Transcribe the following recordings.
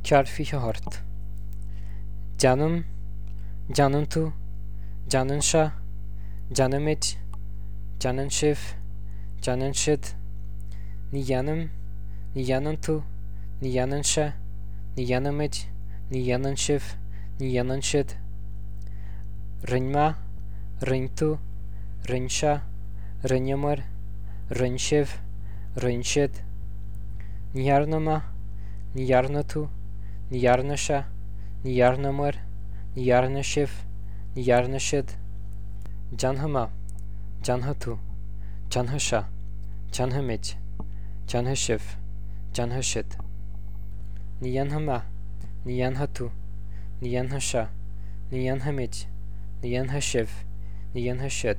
Kjærfi hart. Canım, canın tu, canın şa, canım iç, canın şif, canın şit. Ni yanım, ni yanın tu, ni yanın şa, ni yanım iç, ni yanın şif, ni yanın şit. Rınma, rın tu, rın şa, rın yamır, rın şif, rın şit. Ni yarnama, ni yarnı tu, ni yarnı şa, ni yarnı mır, ni yarnı şif, ni yarnı şit. Canhıma, canhı tu, canhı şa, canhı miç, canhı şif, canhı şit. Ni yanhıma, ni yanhı tu, ni yanhı şa, ni yanhı miç, ni yanhı şif, ni yanhı şit.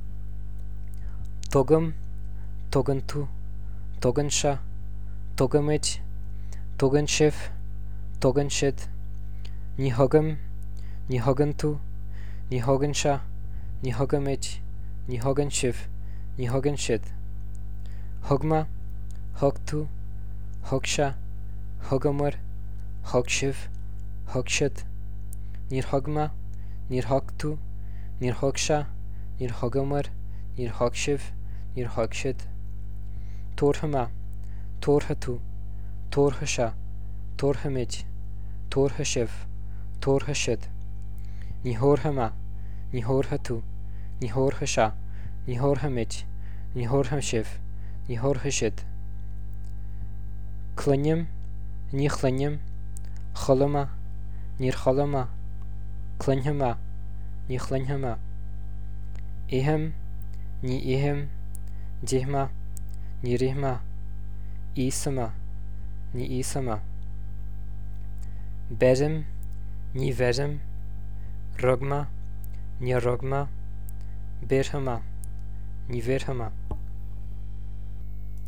Togım, togun tu, togun şa, togun miç, togun şif, togun şit. Ni hogım, ni hogun tu, ni hogun şa, ni hogun miç, ni hogun şif, ni hogun şit. Hogma, hog tu, hog şa, hogumur, hog şif, hog şit. Nir hogma, nir hog tu, nir hog şa, nir hogumur, nir hog şif, nir hog şit. Torhma, torha tu, torha şa, torha miç, torha şif, torha şit. Nihorhama, nihorha tu, nihorha şa, nihorha miç, nihorha şif, nihorha şit. Klanyım, nihlanyım, khalama, nirhalama, klanyhama, nihlanyhama. İhem, ni ihem, cihma, nirihma, isama, ni isama. Berim, ni verim, rogma, ni rogma, berhama, ni verhama.